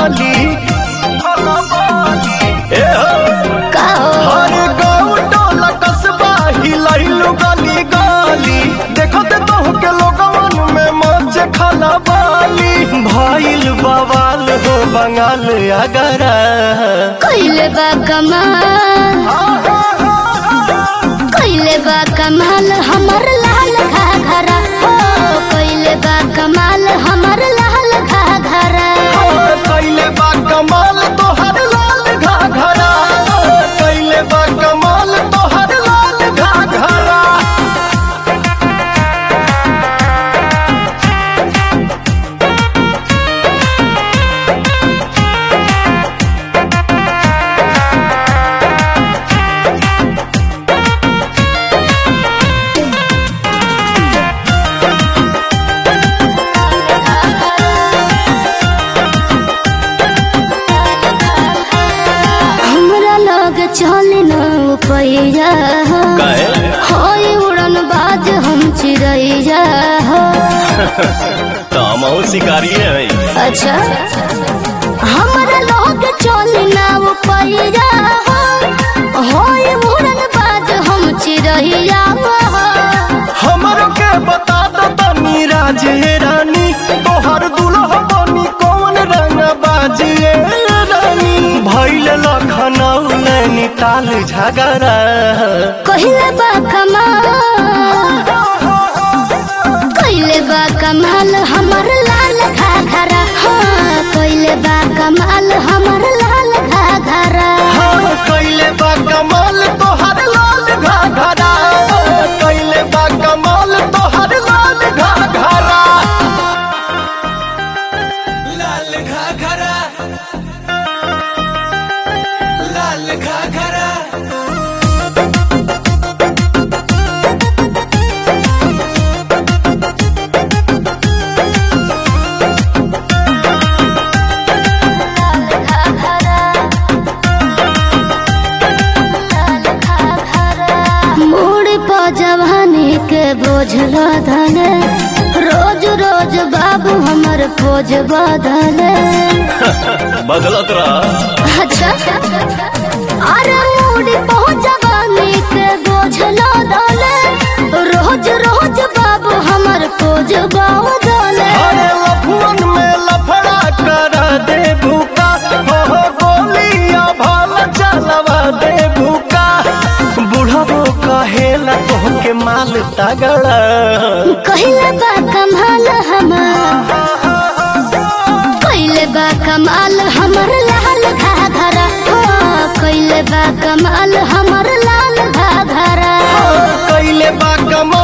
बाली हर गाँव टोला कस्बा हिलैलु गली गली देखत तोहके लोगवन में मच खाना बाली भइल बवाल हो बंगाल अगरा कइले बा कमाल हमर लाल घाघरा हो कइले बा कमाल हमर लाल घाघरा कइले बा कमाल तोहर लाल घाघरा कइले बा कमाल तोहर लाल घाघरा चले न पैया होई उड़न बाज हम चिड़ैया हो शिकारी है अच्छा हमारा लोग चले न पैया होई उड़न बाज हम चिड़ैया हमरो के बता दो तनी राजे रानी तोहर दुल्हा बनी कौन रंग बाजिए रानी भइल लखनऊ नैनीताल झगड़ा कइले बा कमाल हमर लाल घाघरा हाँ कइले बा कमाल हमर लाल घाघरा हाँ कइले बा कमाल तोहर लाल घाघरा कइले बा कमाल तोहर लाल घाघरा लाल घाघरा लाल घाघरा जवानी के बोझ लदले रोज रोज बाबू हमर पोज बदले बदलत रहा अच्छा अरे मूडी पहुंच जवानी के बोझ लदले रोज रोज बाबू हमर पोज बदले अरे लफुअन में लफड़ा करा दे भूका हो गोलियां भाल चलवा दे भूका बुढ़ाबो कहेला तोहके माल तगड़ा कइले बा कमाल कइले बा कमाल हमर लाल घाघरा कइले बा कमाल हमर लाल घाघरा कइले बा कमाल